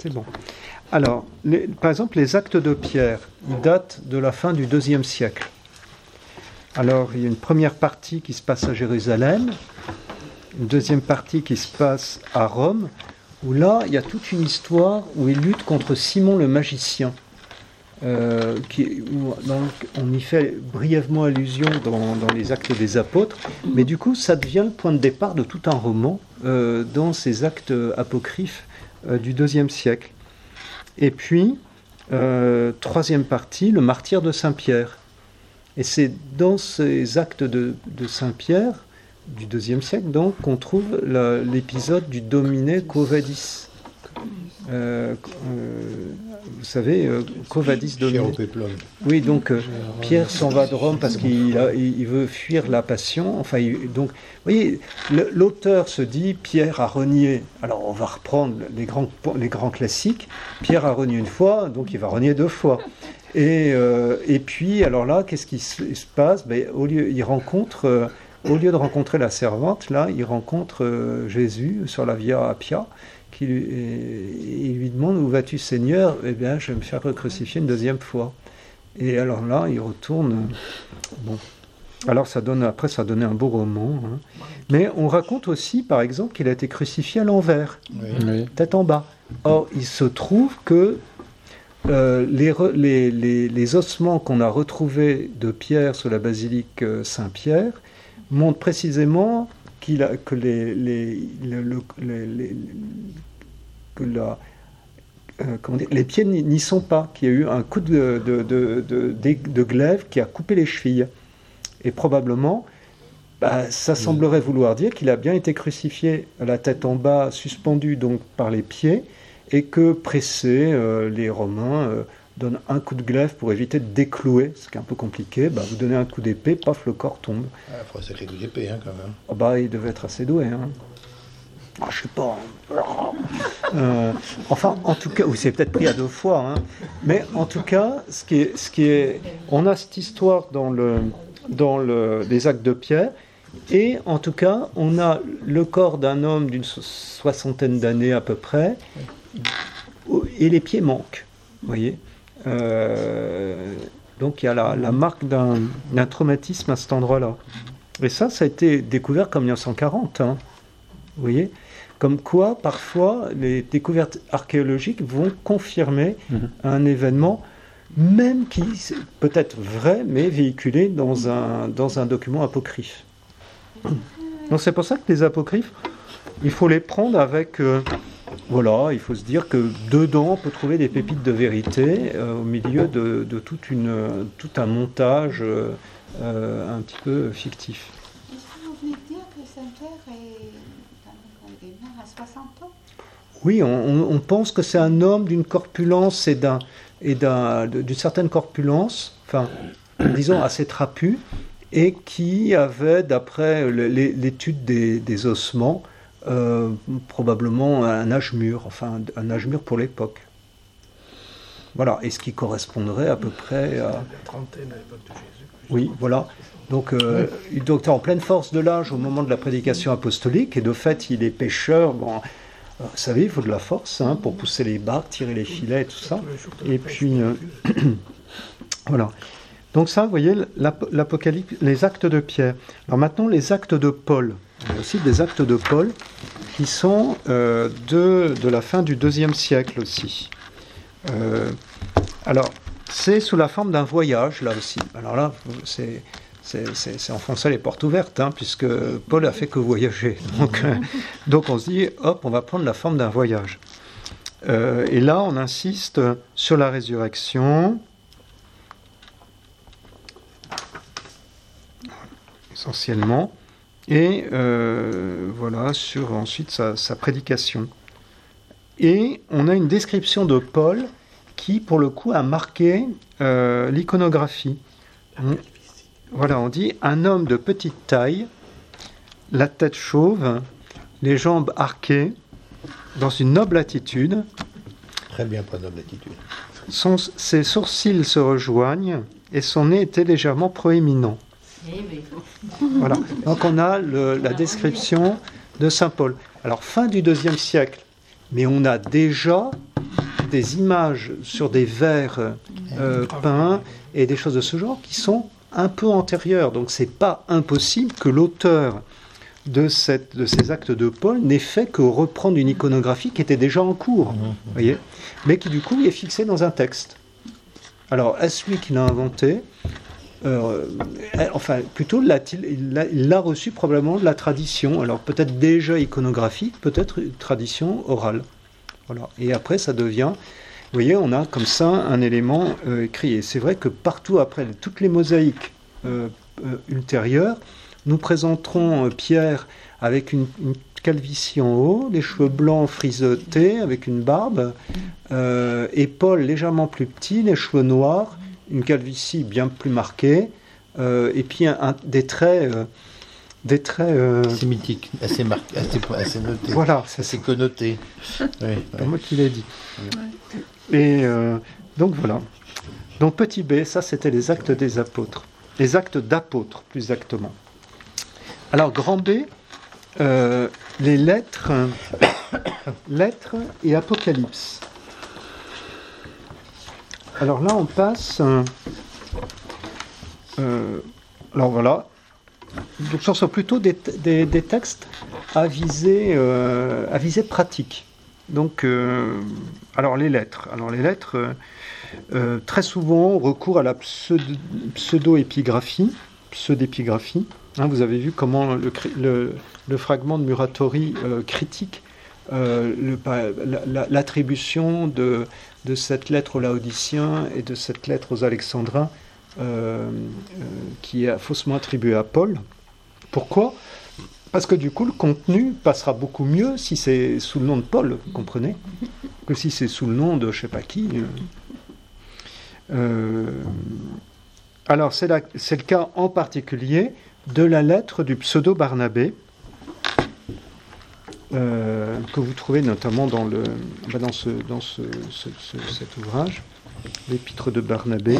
c'était bon. Alors, par exemple, les actes de Pierre, ils datent de la fin du IIe siècle. Alors, il y a une première partie qui se passe à Jérusalem, une deuxième partie qui se passe à Rome, où là, il y a toute une histoire où il lutte contre Simon le magicien. On y fait brièvement allusion dans les Actes des Apôtres, mais du coup, ça devient le point de départ de tout un roman dans ces actes apocryphes du IIe siècle. Et puis, troisième partie, le martyre de Saint-Pierre. Et c'est dans ces actes de Saint-Pierre, du IIe siècle, donc, qu'on trouve l'épisode du Domine Quo Vadis. Vous savez, Quo Vadis Domine. Oui, donc Pierre s'en va de Rome parce qu'il veut fuir la passion. Enfin, donc, vous voyez, l'auteur se dit Pierre a renié. Alors, on va reprendre les grands classiques. Pierre a renié une fois, donc il va renier deux fois. Et puis, alors là, qu'est-ce qui se passe? Au lieu de rencontrer la servante, là, il rencontre Jésus sur la Via Appia. Il lui demande où vas-tu Seigneur? Eh bien, je vais me faire crucifier une deuxième fois. Et alors là, il retourne. Bon, alors ça donnait un beau roman. Hein. Mais on raconte aussi, par exemple, qu'il a été crucifié à l'envers, tête en bas. Or, il se trouve que les ossements qu'on a retrouvés de Pierre sur la basilique Saint-Pierre montrent précisément que les pieds n'y sont pas, qu'il y a eu un coup de glaive qui a coupé les chevilles. Et probablement, ça semblerait vouloir dire qu'il a bien été crucifié la tête en bas, suspendu donc par les pieds, et que pressés, les Romains donnent un coup de glaive pour éviter de déclouer, ce qui est un peu compliqué. Vous donnez un coup d'épée, paf, le corps tombe. Il faut un sacré coup d'épée, quand même. Il devait être assez doué. Hein. Je sais pas. Enfin, en tout cas, oui, c'est peut-être pris à deux fois. Hein. Mais en tout cas, ce qui est, on a cette histoire dans les Actes de Pierre, et en tout cas, on a le corps d'un homme d'une soixantaine d'années à peu près, et les pieds manquent. Vous voyez. Donc il y a la marque d'un traumatisme à cet endroit-là. Et ça a été découvert comme 1940. Hein. Vous voyez, comme quoi parfois les découvertes archéologiques vont confirmer un événement, même qui peut être vrai, mais véhiculé dans un document apocryphe. Donc c'est pour ça que les apocryphes, il faut les prendre avec... Voilà, il faut se dire que dedans, on peut trouver des pépites de vérité au milieu de tout un montage un petit peu fictif. Est-ce que vous venez de dire que Saint-Pierre est mort à 60 ans? Oui, on pense que c'est un homme d'une corpulence d'une certaine corpulence, enfin, disons assez trapu, et qui avait, d'après l'étude des ossements, probablement un âge mûr, enfin un âge mûr pour l'époque. Voilà, et ce qui correspondrait à peu près à... La trentaine à l'époque de Jésus. Oui, voilà. Donc, il est en pleine force de l'âge au moment de la prédication apostolique, et de fait, il est pêcheur. Bon, vous savez, il faut de la force pour pousser les barques, tirer les filets et tout ça. Et puis, voilà. Donc ça, vous voyez, l'Apocalypse, les actes de Pierre. Alors maintenant, les actes de Paul. Il y a aussi des actes de Paul qui sont de la fin du IIe siècle aussi. Alors, c'est sous la forme d'un voyage, là aussi. Alors là, c'est enfoncer les portes ouvertes, puisque Paul a fait que voyager. Donc on se dit, hop, on va prendre la forme d'un voyage. Et là, on insiste sur la résurrection, essentiellement, et voilà, sur ensuite sa prédication. Et on a une description de Paul qui, pour le coup, a marqué l'iconographie. Voilà, on dit un homme de petite taille, la tête chauve, les jambes arquées, dans une noble attitude. Très bien, pas noble attitude. Ses sourcils se rejoignent et son nez était légèrement proéminent. Voilà, donc on a la description de saint Paul. Alors, fin du IIe siècle, mais on a déjà des images sur des verres peints et des choses de ce genre qui sont un peu antérieures. Donc c'est pas impossible que l'auteur de ces actes de Paul n'ait fait que reprendre une iconographie qui était déjà en cours, voyez, mais qui du coup est fixée dans un texte. Alors, est-ce lui qui l'a inventé ? Enfin, plutôt, il l'a reçu probablement de la tradition. Alors, peut-être déjà iconographique, peut-être une tradition orale. Voilà. Et après, ça devient... Vous voyez, on a comme ça un élément écrit. Et c'est vrai que partout, après, toutes les mosaïques ultérieures, nous présenterons Pierre avec une calvitie en haut, les cheveux blancs frisottés, avec une barbe, et Paul légèrement plus petit, les cheveux noirs, une calvitie bien plus marquée, et puis des traits assez mythiques, assez marqués, assez notés. Voilà, assez connotés. C'est moi qui l'ai dit. Ouais. Et donc voilà. Donc petit b, ça c'était les actes des apôtres, les actes d'apôtres plus exactement. Alors grand B, les lettres et Apocalypse. Alors là, on passe... alors voilà. Donc ce sont plutôt des textes à visée pratique. Donc, alors les lettres. Très souvent, on recourt à la pseudo-épigraphie. Hein, vous avez vu comment le fragment de Muratori critique l'attribution de cette lettre aux Laodiciens et de cette lettre aux Alexandrins qui est faussement attribuée à Paul. Pourquoi ? Parce que du coup, le contenu passera beaucoup mieux si c'est sous le nom de Paul, vous comprenez, que si c'est sous le nom de je ne sais pas qui. Alors, c'est le cas en particulier de la lettre du pseudo-Barnabé, que vous trouvez notamment dans cet ouvrage, l'Épître de Barnabé.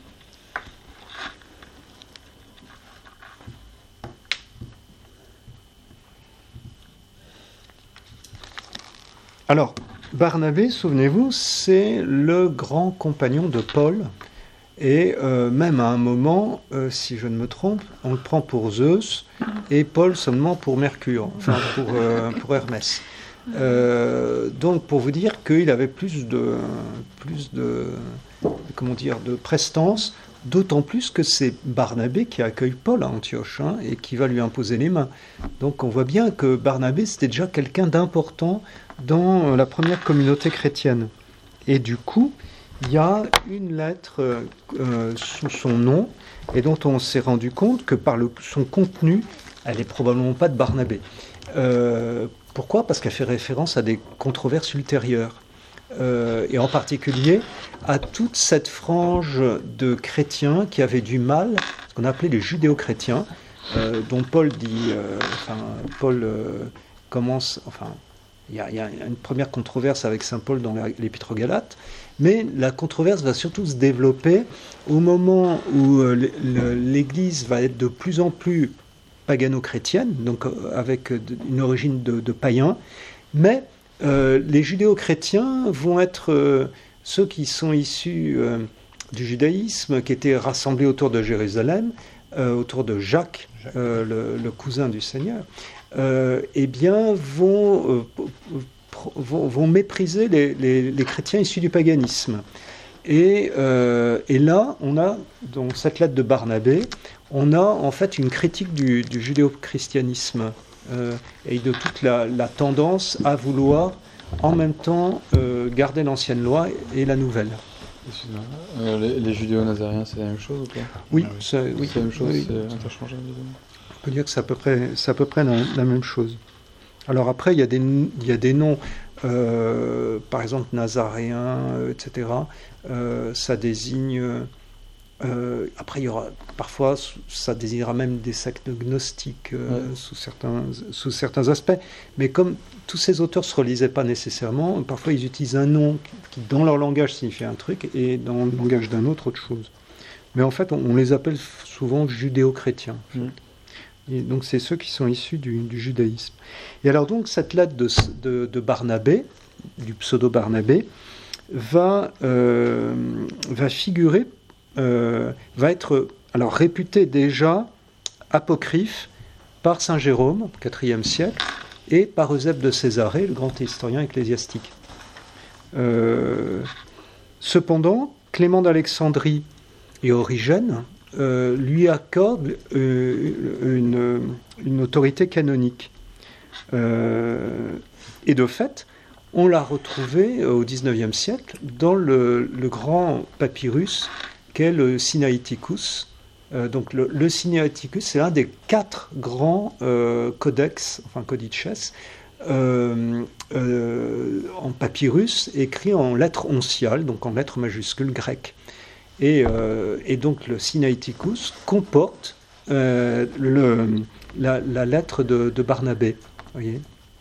Alors, Barnabé, souvenez-vous, c'est le grand compagnon de Paul. Et même à un moment, si je ne me trompe, on le prend pour Zeus et Paul seulement pour Mercure, enfin pour Hermès. Donc pour vous dire qu'il avait plus de prestance, d'autant plus que c'est Barnabé qui accueille Paul à Antioche et qui va lui imposer les mains. Donc on voit bien que Barnabé c'était déjà quelqu'un d'important dans la première communauté chrétienne. Et du coup, il y a une lettre sous son nom et dont on s'est rendu compte que par son contenu, elle n'est probablement pas de Barnabé. Pourquoi ? Parce qu'elle fait référence à des controverses ultérieures. Et en particulier à toute cette frange de chrétiens qui avaient du mal, ce qu'on appelait les judéo-chrétiens, dont Paul dit... commence... Il y a une première controverse avec saint Paul dans l'Épître aux Galates, mais la controverse va surtout se développer au moment où l'Église va être de plus en plus pagano-chrétienne, donc avec une origine de païens, mais les judéo-chrétiens vont être ceux qui sont issus du judaïsme, qui étaient rassemblés autour de Jérusalem, autour de Jacques, le cousin du Seigneur, vont mépriser les chrétiens issus du paganisme. Et là, on a, dans cette lettre de Barnabé, on a en fait une critique du judéo-christianisme et de toute la tendance à vouloir en même temps garder l'ancienne loi et la nouvelle. Les judéo-nazariens, c'est la même chose ou pas ? Oui, c'est la même chose, oui. C'est interchangeable. On peut dire que c'est à peu près la même chose. Alors après, il y a des noms, par exemple nazaréens, etc. Ça désigne... après, il y aura parfois, ça désignera même des sectes gnostiques sous certains aspects. Mais comme tous ces auteurs ne se relisaient pas nécessairement, parfois ils utilisent un nom qui, dans leur langage, signifie un truc et dans le langage d'un autre chose. Mais en fait, on les appelle souvent judéo-chrétiens. Et donc c'est ceux qui sont issus du judaïsme. Et alors donc cette lettre de Barnabé, du pseudo-Barnabé, va figurer, va être alors réputé déjà apocryphe par saint Jérôme, IVe siècle, et par Eusèbe de Césarée, le grand historien ecclésiastique. Cependant, Clément d'Alexandrie et Origène lui accordent une autorité canonique. Et de fait, on l'a retrouvé au XIXe siècle dans le grand papyrus qu'est le Sinaiticus. Donc le Sinaiticus, c'est l'un des 4 grands codex, enfin codices, en papyrus, écrit en lettres onciales, donc en lettres majuscules grecques. Et donc le Sinaiticus comporte la lettre de Barnabé. Voyez.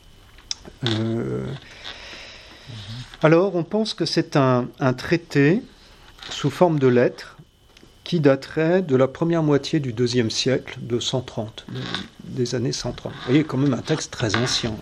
Alors on pense que c'est un traité sous forme de lettres qui daterait de la première moitié du IIe siècle, de 130, des années 130. Vous voyez, quand même un texte très ancien.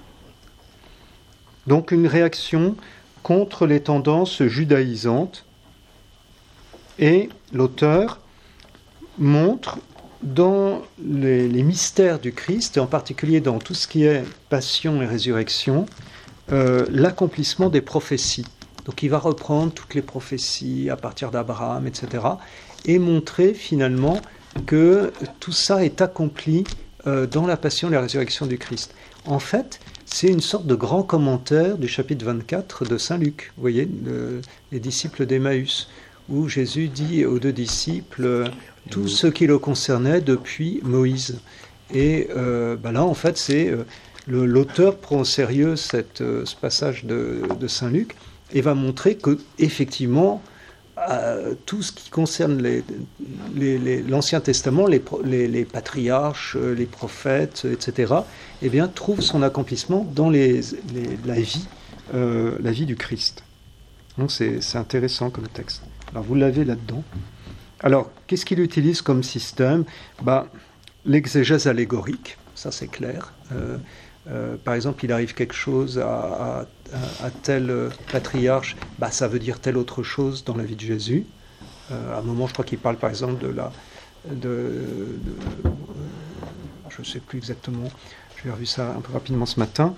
Donc une réaction contre les tendances judaïsantes. Et l'auteur montre dans les mystères du Christ, et en particulier dans tout ce qui est passion et résurrection, l'accomplissement des prophéties. Donc il va reprendre toutes les prophéties à partir d'Abraham, etc., et montrer finalement que tout ça est accompli dans la passion et la résurrection du Christ. En fait, c'est une sorte de grand commentaire du chapitre 24 de Saint Luc, vous voyez, les disciples d'Emmaüs, où Jésus dit aux 2 disciples tout ce qui le concernait depuis Moïse. Et là, en fait, c'est l'auteur prend au sérieux ce passage de Saint Luc et va montrer que effectivement tout ce qui concerne l'Ancien Testament, les patriarches, les prophètes, etc., eh bien, trouve son accomplissement dans la vie du Christ. Donc c'est intéressant comme texte. Alors vous l'avez là-dedans. Alors, qu'est-ce qu'il utilise comme système ? L'exégèse allégorique, ça c'est clair. Par exemple, il arrive quelque chose à tel patriarche, ça veut dire telle autre chose dans la vie de Jésus. À un moment, je crois qu'il parle par exemple je ne sais plus exactement, j'ai revu ça un peu rapidement ce matin.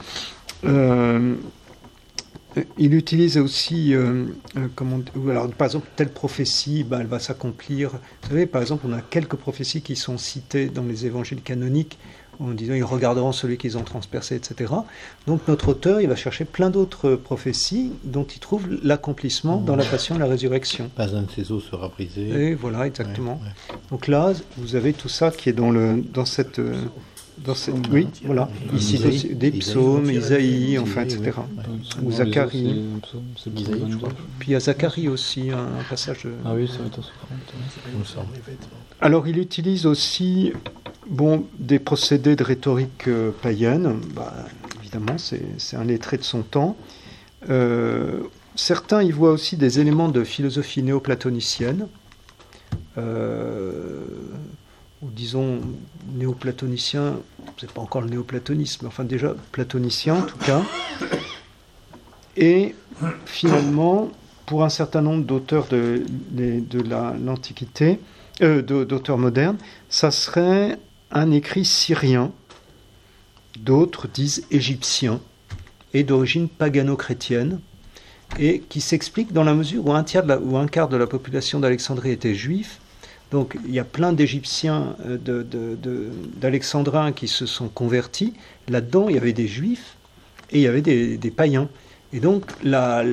Il utilise aussi, par exemple, telle prophétie, elle va s'accomplir. Vous savez, par exemple, on a quelques prophéties qui sont citées dans les évangiles canoniques, en disant ils regarderont celui qu'ils ont transpercé, etc. Donc notre auteur, il va chercher plein d'autres prophéties dont il trouve l'accomplissement dans la passion et la résurrection. Pas un de ses os sera brisé. Et voilà, exactement. Ouais. Donc là, vous avez tout ça qui est dans cette... oui, voilà. Ici, des psaumes, Isaïe, enfin, etc. Ou Zacharie. Isaïe, je crois. Puis il y a Zacharie aussi, un passage. Ah oui, ça va être souffrant. Alors, il utilise aussi des procédés de rhétorique païenne. Évidemment, c'est un lettré de son temps. Certains y voient aussi des éléments de philosophie néoplatonicienne. Ou disons néoplatonicien, c'est pas encore le néoplatonisme, mais enfin déjà platonicien en tout cas. Et finalement, pour un certain nombre d'auteurs de l'Antiquité, d'auteurs modernes, ça serait un écrit syrien, d'autres disent égyptien, et d'origine pagano-chrétienne, et qui s'explique dans la mesure où un quart de la population d'Alexandrie était juif. Donc il y a plein d'Égyptiens, d'Alexandrins qui se sont convertis. Là-dedans, il y avait des Juifs et il y avait des païens. Et donc la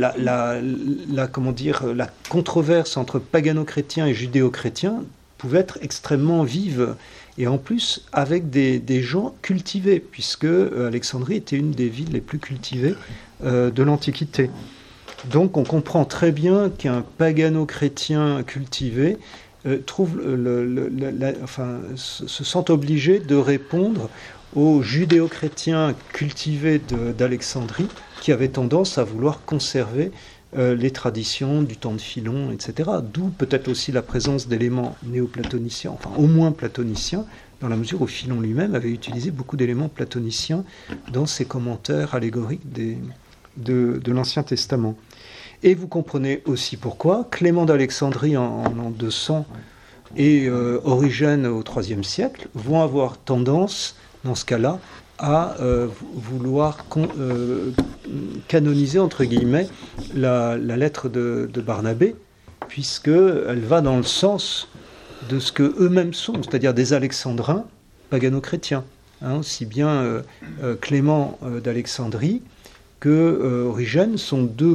controverse entre pagano-chrétiens et judéo-chrétiens pouvait être extrêmement vive. Et en plus, avec des gens cultivés, puisque Alexandrie était une des villes les plus cultivées de l'Antiquité. Donc on comprend très bien qu'un pagano-chrétien cultivé se sent obligé de répondre aux judéo-chrétiens cultivés d'Alexandrie qui avaient tendance à vouloir conserver les traditions du temps de Philon, etc. D'où peut-être aussi la présence d'éléments néoplatoniciens, enfin au moins platoniciens, dans la mesure où Philon lui-même avait utilisé beaucoup d'éléments platoniciens dans ses commentaires allégoriques de l'Ancien Testament. Et vous comprenez aussi pourquoi Clément d'Alexandrie en l'an 200 et Origène au IIIe siècle vont avoir tendance, dans ce cas-là, à vouloir canoniser, entre guillemets, la lettre de Barnabé, puisqu'elle va dans le sens de ce que eux-mêmes sont, c'est-à-dire des alexandrins pagano-chrétiens. Aussi bien Clément d'Alexandrie que Origène sont deux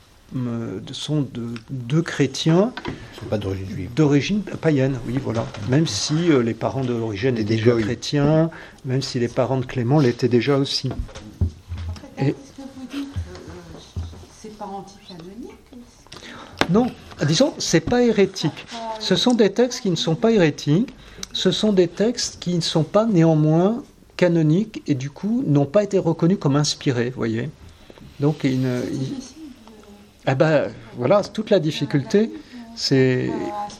chrétiens. Ils ne sont pas d'origine juive. D'origine païenne, oui, voilà. Même si les parents d'Origène étaient déjà chrétiens, même si les parents de Clément l'étaient déjà aussi. En fait, est-ce que vous dites c'est pas anticanonique? Non, disons, c'est pas hérétique. Ce sont des textes qui ne sont pas hérétiques. Ce sont des textes qui ne sont pas néanmoins canoniques et du coup n'ont pas été reconnus comme inspirés, vous voyez. Donc, ah ben, voilà, toute la difficulté, c'est...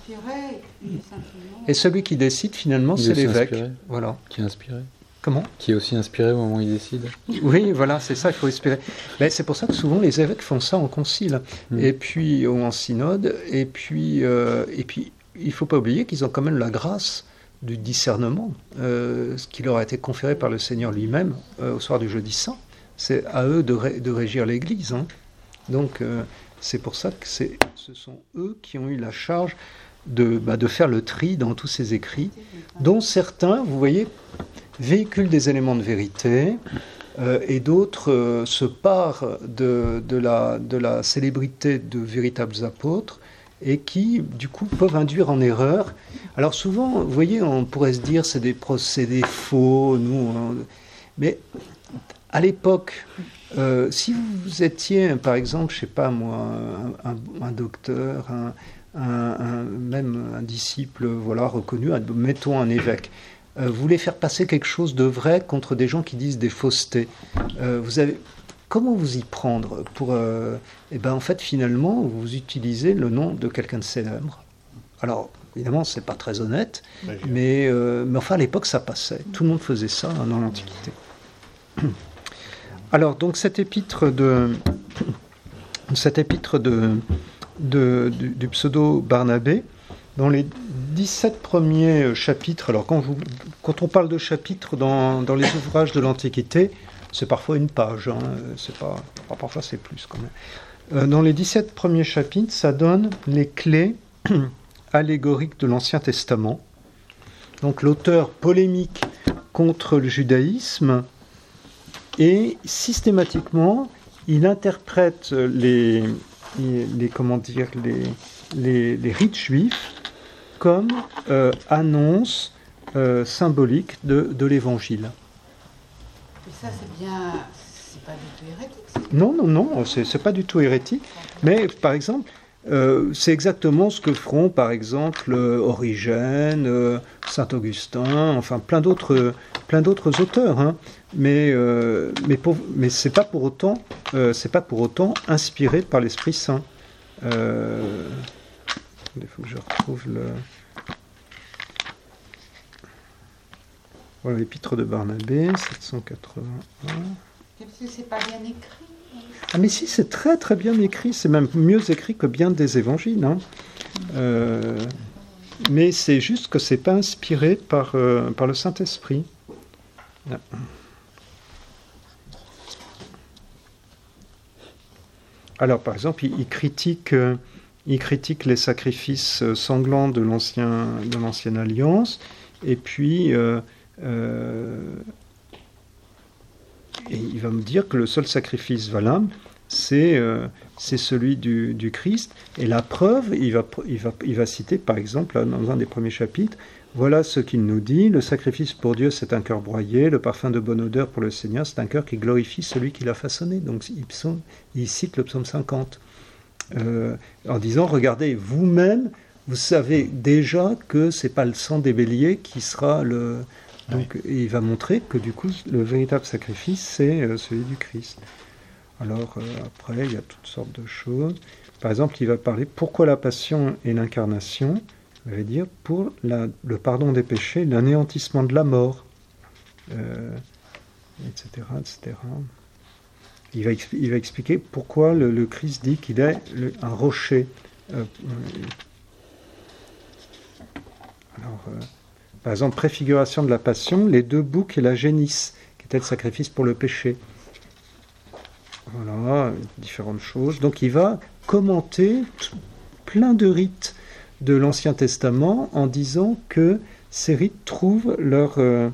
Et celui qui décide, finalement, c'est l'évêque. Voilà. Qui est inspiré. Comment ? Qui est aussi inspiré au moment où il décide. Oui, voilà, c'est ça, il faut espérer. Mais c'est pour ça que souvent les évêques font ça en concile, et puis ou en synode, et puis il ne faut pas oublier qu'ils ont quand même la grâce du discernement, ce qui leur a été conféré par le Seigneur lui-même au soir du jeudi saint. C'est à eux de régir l'Église. Donc c'est pour ça que ce sont eux qui ont eu la charge de faire le tri dans tous ces écrits, dont certains, vous voyez, véhiculent des éléments de vérité, et d'autres se parent de la célébrité de véritables apôtres, et qui, du coup, peuvent induire en erreur. Alors souvent, vous voyez, on pourrait se dire c'est des procédés faux, mais à l'époque, si vous étiez, par exemple, je ne sais pas moi, un docteur, même un disciple, voilà, reconnu, mettons un évêque, vous voulez faire passer quelque chose de vrai contre des gens qui disent des faussetés. Comment vous y prendre pour en fait, finalement, vous utilisez le nom de quelqu'un de célèbre. Alors, évidemment, c'est pas très honnête, mais enfin, à l'époque, ça passait. Tout le monde faisait ça dans l'Antiquité. Alors, donc, cette épître du pseudo Barnabé, dans les 17 premiers chapitres, alors quand on parle de chapitres dans les ouvrages de l'Antiquité, c'est parfois une page, parfois c'est plus quand même. Dans les 17 premiers chapitres, ça donne les clés allégoriques de l'Ancien Testament. Donc l'auteur polémique contre le judaïsme, et systématiquement, il interprète les rites juifs comme annonce symbolique de l'Évangile. Et ça, c'est pas du tout hérétique. Non, c'est pas du tout hérétique. Mais par exemple, c'est exactement ce que feront par exemple Origène, Saint Augustin, enfin plein d'autres auteurs. Mais c'est pas pour autant inspiré par l'Esprit Saint. Il faut que je retrouve voilà, l'épître de Barnabé, 781. Parce que c'est pas bien écrit. Ah mais si, c'est très très bien écrit, c'est même mieux écrit que bien des évangiles. Mais c'est juste que c'est pas inspiré par le Saint-Esprit. Alors par exemple, il critique les sacrifices sanglants de l'ancienne alliance, et puis et il va me dire que le seul sacrifice valable, c'est celui du Christ. Et la preuve, il va citer, par exemple, dans un des premiers chapitres, voilà ce qu'il nous dit, le sacrifice pour Dieu, c'est un cœur broyé, le parfum de bonne odeur pour le Seigneur, c'est un cœur qui glorifie celui qui l'a façonné. Donc il cite le psaume 50, en disant, regardez, vous-même, vous savez déjà que c'est pas le sang des béliers qui sera le... Donc, il va montrer que du coup, le véritable sacrifice, c'est celui du Christ. Alors, après, il y a toutes sortes de choses. Par exemple, il va parler pourquoi la passion et l'incarnation, il va dire pour le pardon des péchés, l'anéantissement de la mort, etc., etc. Il va expliquer pourquoi le Christ dit qu'il est un rocher. Par exemple, préfiguration de la passion, les 2 boucs et la génisse, qui était le sacrifice pour le péché. Voilà, différentes choses. Donc il va commenter plein de rites de l'Ancien Testament en disant que ces rites trouvent leur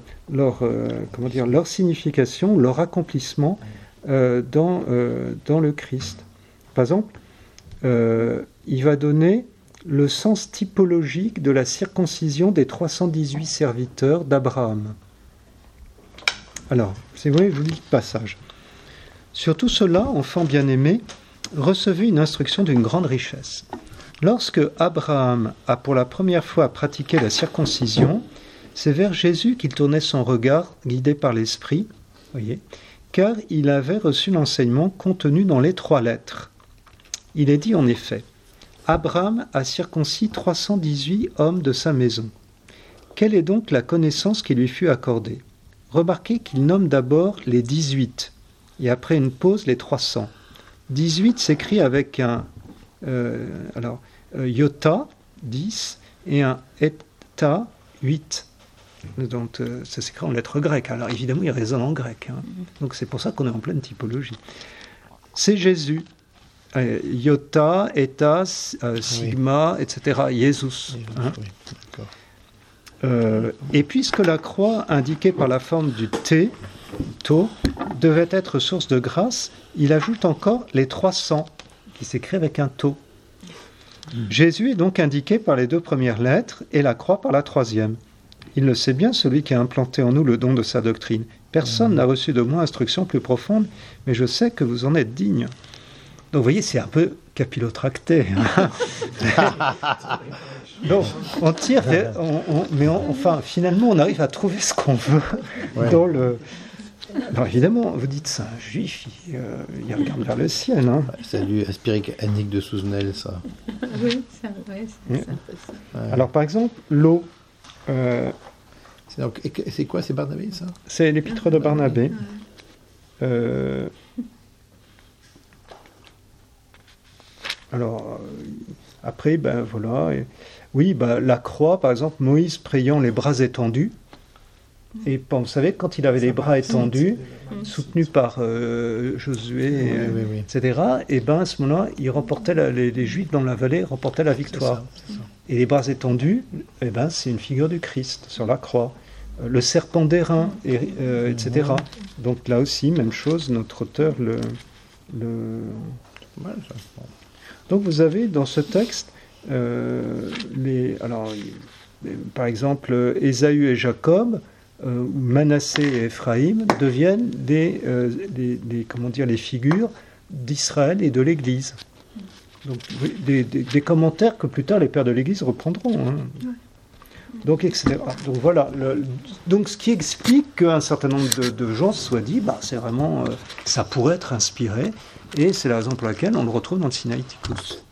signification, leur accomplissement dans le Christ. Par exemple, il va donner le sens typologique de la circoncision des 318 serviteurs d'Abraham. Alors, si vous voulez, je vous lis le passage. Sur tout cela, enfants bien-aimés, recevez une instruction d'une grande richesse. Lorsque Abraham a pour la première fois pratiqué la circoncision, c'est vers Jésus qu'il tournait son regard, guidé par l'Esprit, voyez, car il avait reçu l'enseignement contenu dans les 3 lettres. Il est dit en effet, Abraham a circoncis 318 hommes de sa maison. Quelle est donc la connaissance qui lui fut accordée ? Remarquez qu'il nomme d'abord les 18, et après une pause les 300. 18 s'écrit avec un iota, 10, et un eta, 8. Donc ça s'écrit en lettres grecques. Alors évidemment, il résonne en grec. Donc c'est pour ça qu'on est en pleine typologie. C'est Jésus. Iota, eta, sigma, etc. Jésus. Et puisque la croix indiquée par la forme du T, tau, devait être source de grâce, il ajoute encore les 300, qui s'écrit avec un tau. Jésus est donc indiqué par les 2 premières lettres et la croix par la 3e. Il le sait bien, celui qui a implanté en nous le don de sa doctrine. Personne n'a reçu de moi instruction plus profonde, mais je sais que vous en êtes digne. Donc vous voyez, c'est un peu capillotracté. Donc on tire, enfin finalement on arrive à trouver ce qu'on veut dans le... Alors évidemment, vous dites ça, un juif, il regarde vers le ciel. Ça lui inspire Annick de Souzenel, ça. Oui, c'est un peu ça. Alors par exemple, l'eau. C'est quoi, c'est Barnabé, ça ? C'est l'épître de Barnabé. Alors, après, voilà. La croix, par exemple, Moïse priant les bras étendus. Et vous savez, quand il avait les bras étendus, soutenu par Josué, etc., et à ce moment-là, il remportait les Juifs dans la vallée remportaient la victoire. C'est ça. Et les bras étendus, c'est une figure du Christ sur la croix. Le serpent d'airain, etc. Donc là aussi, même chose, notre auteur Donc vous avez dans ce texte, par exemple, Ésaü et Jacob, Manassé et Éphraïm deviennent les figures d'Israël et de l'Église. Donc des commentaires que plus tard les pères de l'Église reprendront. Donc, etc. Donc voilà. Donc ce qui explique qu'un certain nombre de gens se soient dit, c'est vraiment, ça pourrait être inspiré, et c'est la raison pour laquelle on le retrouve dans le Sinaiticus.